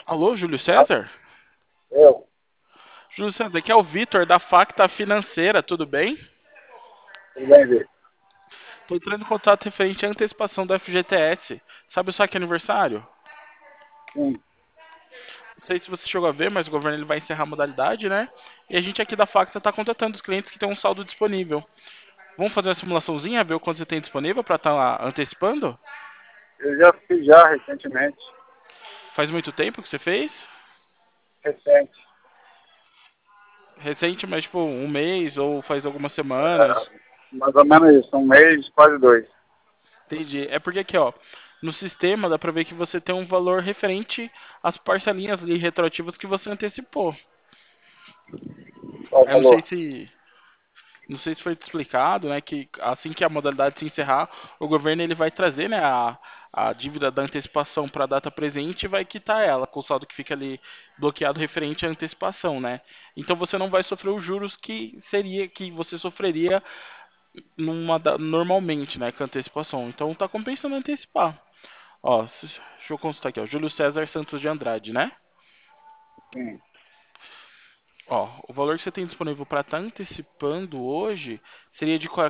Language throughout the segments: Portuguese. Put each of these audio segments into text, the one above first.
Alô, Júlio César? Eu, Júlio César, aqui é o Vitor da Facta Financeira, tudo bem? tudo bem, Vitor? Estou entrando em contato referente à antecipação do FGTS. Sabe o saque aniversário? Sim, Não sei se você chegou a ver, mas o governo ele vai encerrar a modalidade, né? E a gente aqui da Facta está contatando os clientes que têm um saldo disponível. Vamos fazer uma simulaçãozinha, ver o quanto você tem disponível para estar antecipando? eu já fiz já recentemente, Faz muito tempo que você fez? recente, Recente, mas tipo um mês ou faz algumas semanas? é, mais ou menos isso, um mês, quase dois. Entendi. É porque aqui, ó, no sistema dá pra ver que você tem um valor referente às parcelinhas ali retroativas que você antecipou. Qual o Eu valor? não sei se foi te explicado, né, que assim que a modalidade se encerrar, o governo ele vai trazer, né, a dívida da antecipação para a data presente e vai quitar ela, com o saldo que fica ali bloqueado referente à antecipação, né? Então você não vai sofrer os juros que você sofreria normalmente, né, com a antecipação. Então tá compensando antecipar. Ó, deixa eu consultar aqui, ó. Júlio César Santos de Andrade, né? Sim, Ó, o valor que você tem disponível para estar antecipando hoje seria de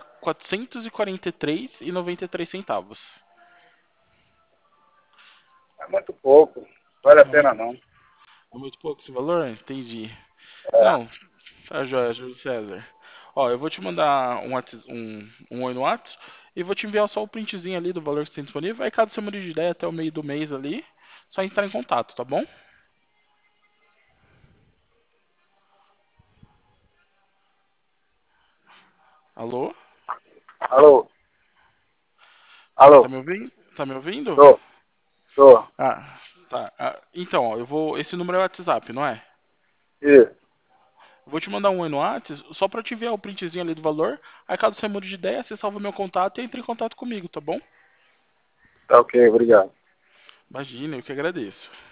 443,93 centavos. é muito pouco, vale a É pena muito, não. é muito pouco esse valor? Entendi. É, Não, tá joia, Júlio César. Ó, eu vou te mandar um oi no WhatsApp e vou te enviar só o printzinho ali do valor que você tem disponível. Aí caso você mude de ideia até o meio do mês ali, só entrar em contato, tá bom? Alô? alô, Tá alô, me ouvindo? Tá me ouvindo? tô, tô, Ah, tá. Então, ó, eu vou. Esse número é o WhatsApp, não é? isso, Eu vou te mandar um oi no WhatsApp só pra te enviar o printzinho ali do valor. Aí caso você mude de ideia, você salva meu contato e entra em contato comigo, tá bom? tá ok, obrigado. Imagina, eu que agradeço.